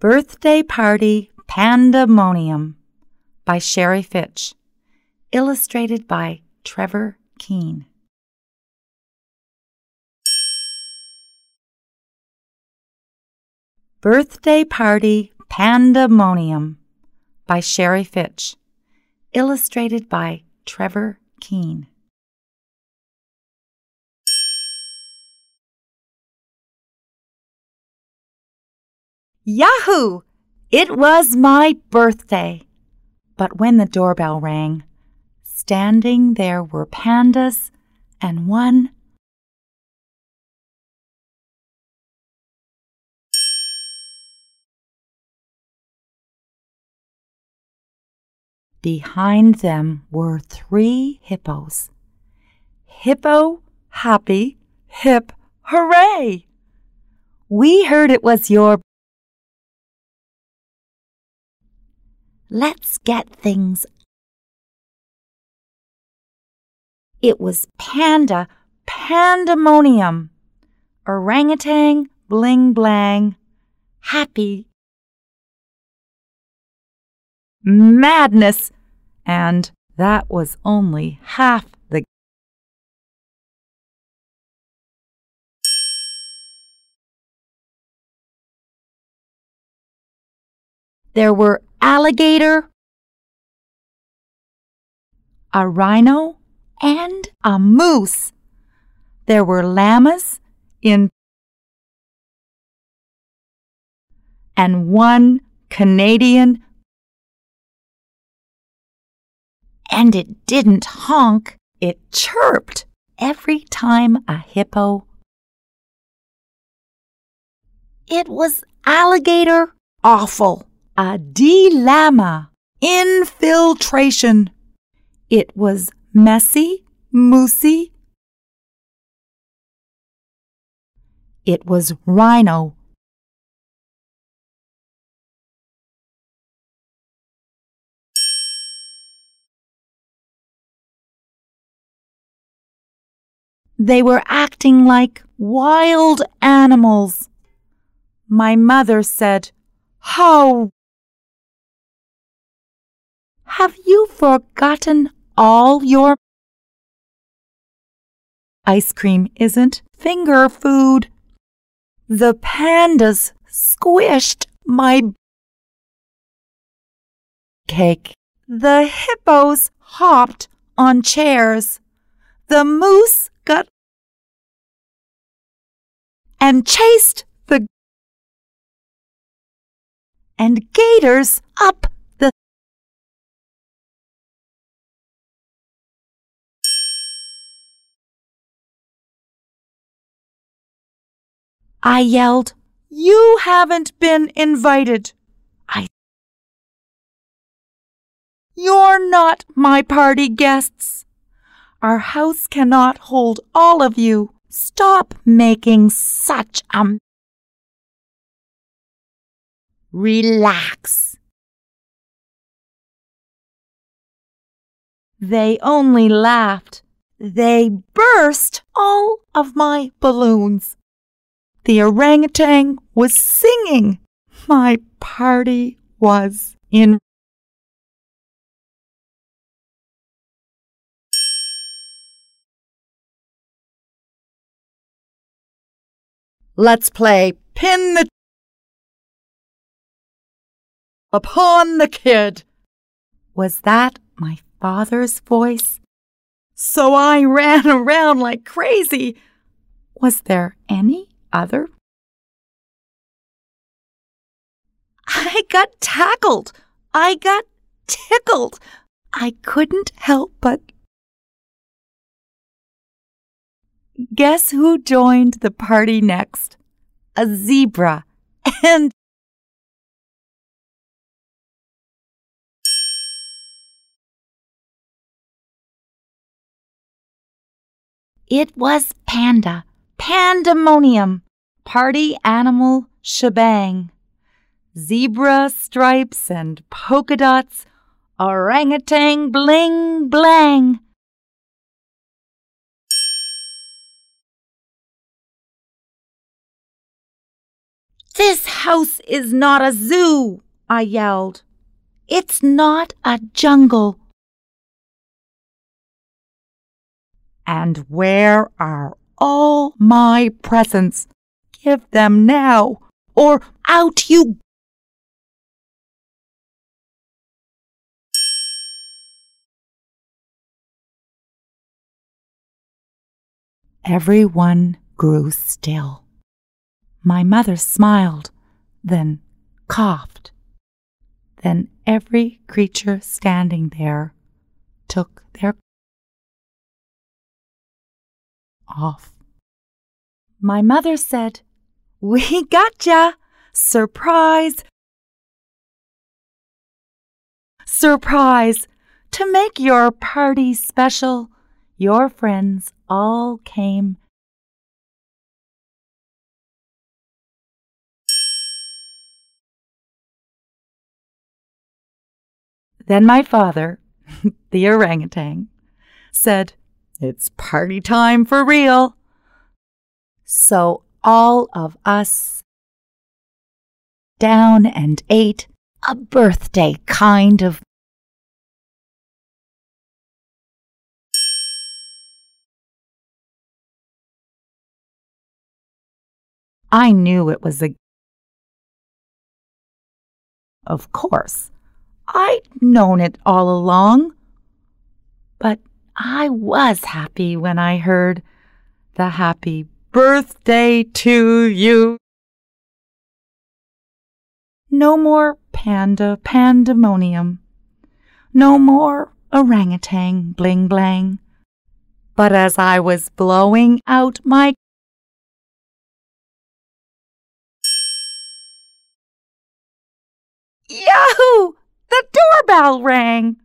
Birthday Party Pandemonium by Sherry Fitch. Illustrated by Trevor Keane. Birthday Party Pandemonium by Sherry Fitch. Illustrated by Trevor Keane. Yahoo! It was my birthday. But when the doorbell rang, standing there were pandas and one behind them were 3 hippos. Hippo, happy, hip, hooray! We heard it was your Let's get things. It was pandemonium. Orangutan, bling blang, happy. Madness, and that was only half the. There were alligator, a rhino, and a moose. There were llamas and 1 Canadian, and it didn't honk, it chirped every time a hippo. It was alligator awful. A llama infiltration. It was messy, moosey. It was rhino. They were acting like wild animals. My mother said, "How? Have you forgotten all your ice cream isn't finger food? The pandas squished my cake. The hippos hopped on chairs. The moose got and chased the and gators up the. I yelled, "You haven't been invited." You're not my party guests. Our house cannot hold all of you. Stop making such a. Relax. They only laughed. They burst all of my balloons. The orangutan was singing. My party was in. Let's play pin the upon the kid. Was that my father's voice? So I ran around like crazy. Was there any other? I got tackled. I got tickled. I couldn't help but. Guess who joined the party next? A zebra. And it was pandemonium, party animal shebang. Zebra stripes and polka dots, orangutan bling blang. "This house is not a zoo," I yelled. "It's not a jungle." "And where are all my presents? Give them now, or out you..." Everyone grew still. My mother smiled, then coughed. Then every creature standing there took their off. My mother said, "We gotcha! Surprise! Surprise! To make your party special, your friends all came." Then my father, the orangutan, said, "It's party time for real." So all of us down and ate a birthday kind of. I knew it was a. Of course, I'd known it all along. But I was happy when I heard the happy birthday to you. No more pandemonium. No more orangutan bling blang. But as I was blowing out my Yahoo! The doorbell rang.